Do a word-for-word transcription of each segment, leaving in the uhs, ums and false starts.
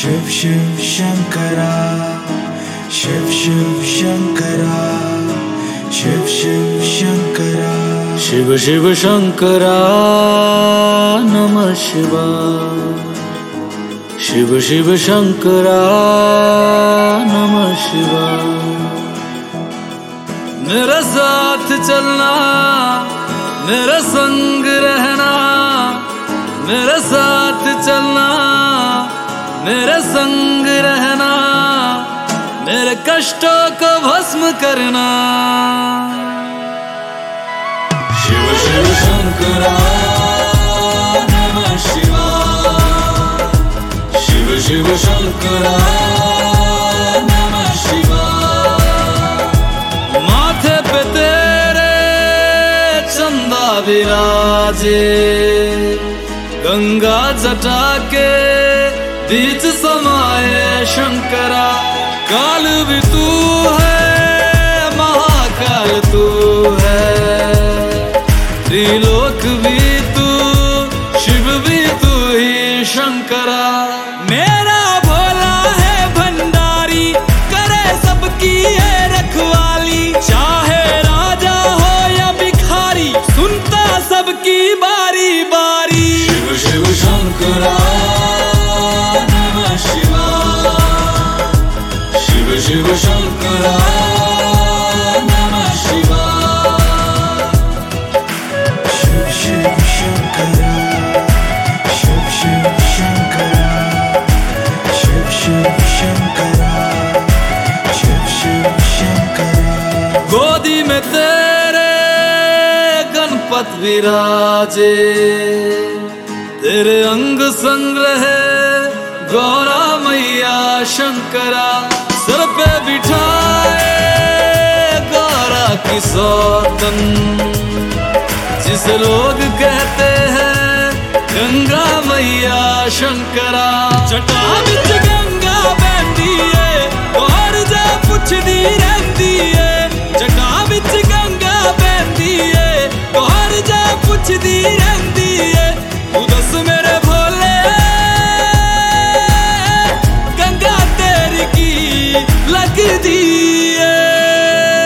शिव शिव शंकरा, शिव शिव शंकरा, शिव शिव शंकरा, शिव शिव शंकरा नमः शिवाय। शिव शिव शंकरा नमः शिवाय। मेरे साथ चलना, मेरे संग रहना, मेरे साथ चलना, मेरे संग रहना, मेरे कष्टों को भस्म करना। शिव शिव शंकरा नमः शिवाय। शिव शिव शंकरा नमः शिवाय। माथे पे तेरे चंदा विराजे, गंगा जटा के बीच समाये शंकरा। काल भी तू है, महाकाल तू है, त्रिलोक भी तू, शिव भी तू ही शंकरा। मेरा भोला है भंडारी, करे सबकी है रखवाली। चाहे राजा हो या भिखारी, सुनता सबकी बारी बारी। शिव शिव शंकरा नमः शिवाय। शिव शिव शंकरा नमः शिवाय। शिव शिव शंकरा, शिव शिव शंकरा, शिव शिव शंकरा, शिव शिव शंकरा। गोदी में तेरे गणपत विराजे, तेरे अंग संग रहे गौरा मैया शंकरा। सर पे बिठाए गौरा की सौतन, जिसे लोग कहते हैं गंगा मैया शंकरा। जटा विच गंगा बहंदी है, और जा पुछदी रहंदी है। जटा विच गंगा बहंदी है, और जा पुछदी रहंदी है। तू दस मेरे भोले, गंगा तेरी की लगदी है।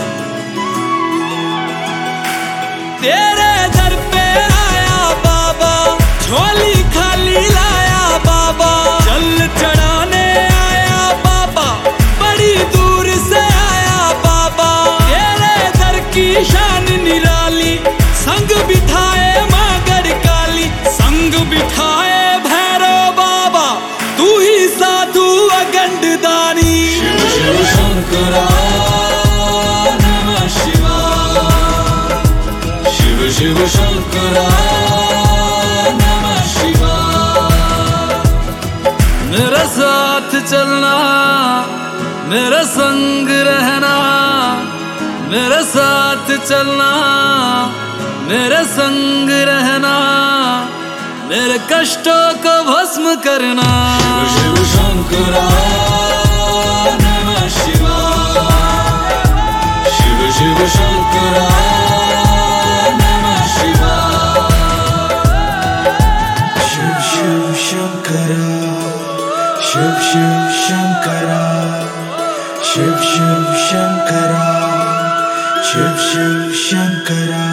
तेरे दर पे आया बाबा, झोली खाली लाया बाबा। जल चढ़ाने आया बाबा, बड़ी दूर से आया बाबा। तेरे दर की शान निराली, संग बिठाए माँ गढ़काली, संग बिठाए भैरव बाबा। तू ही साधु अगंड दानी। शिव शिव शंकरा नमः शिवाय। शिव शिव शंकरा नमः शिवाय। मेरे साथ चलना, मेरे संग रहना, मेरे साथ चलना, मेरे संग रहना, मेरे कष्टों को भस्म करना। शिव शिव शंकरा नमः शिवाय। शिव शिव शंकरा नमः शिवाय। शिव शिव शंकरा, शिव शिव शंकरा, शिव शिव शंकरा, शिव शिव शंकरा।